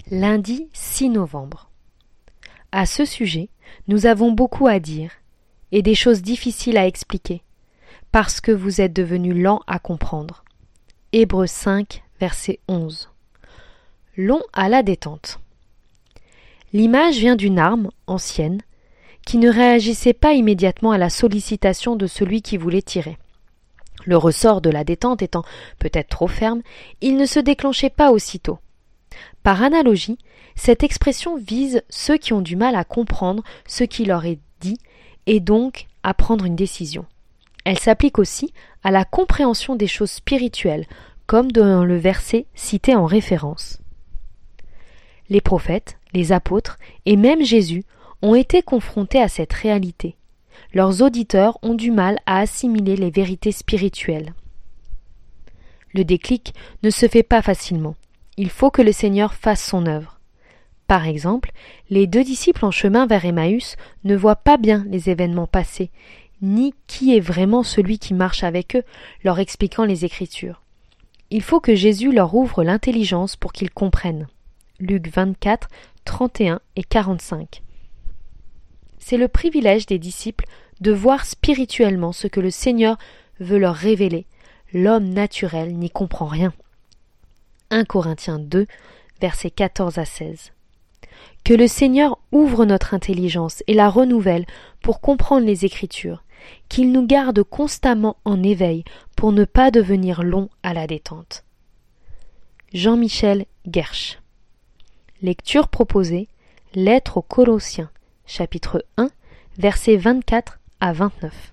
Lundi 6 novembre. À ce sujet, nous avons beaucoup à dire et des choses difficiles à expliquer, parce que vous êtes devenus lents à comprendre. Hébreux 5, verset 11. Long à la détente. L'image vient d'une arme ancienne qui ne réagissait pas immédiatement à la sollicitation de celui qui voulait tirer. Le ressort de la détente étant peut-être trop ferme, il ne se déclenchait pas aussitôt. Par analogie, cette expression vise ceux qui ont du mal à comprendre ce qui leur est dit et donc à prendre une décision. Elle s'applique aussi à la compréhension des choses spirituelles, comme dans le verset cité en référence. Les prophètes, les apôtres et même Jésus ont été confrontés à cette réalité. Leurs auditeurs ont du mal à assimiler les vérités spirituelles. Le déclic ne se fait pas facilement. Il faut que le Seigneur fasse son œuvre. Par exemple, les 2 disciples en chemin vers Emmaüs ne voient pas bien les événements passés, ni qui est vraiment celui qui marche avec eux, leur expliquant les Écritures. Il faut que Jésus leur ouvre l'intelligence pour qu'ils comprennent. Luc 24, 31 et 45. C'est le privilège des disciples de voir spirituellement ce que le Seigneur veut leur révéler. L'homme naturel n'y comprend rien. 1 Corinthiens 2, versets 14 à 16. Que le Seigneur ouvre notre intelligence et la renouvelle pour comprendre les Écritures, qu'il nous garde constamment en éveil pour ne pas devenir long à la détente. Jean-Michel Guerche. Lecture proposée, Lettre aux Colossiens, chapitre 1, versets 24 à 29.